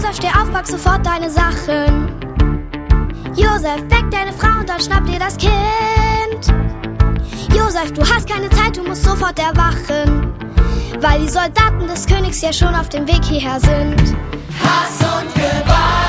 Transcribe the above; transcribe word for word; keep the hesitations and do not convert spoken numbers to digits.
Josef, steh auf, pack sofort deine Sachen. Josef, weck deine Frau und dann schnapp dir das Kind. Josef, du hast keine Zeit, du musst sofort erwachen, weil die Soldaten des Königs ja schon auf dem Weg hierher sind. Hass und Gewalt.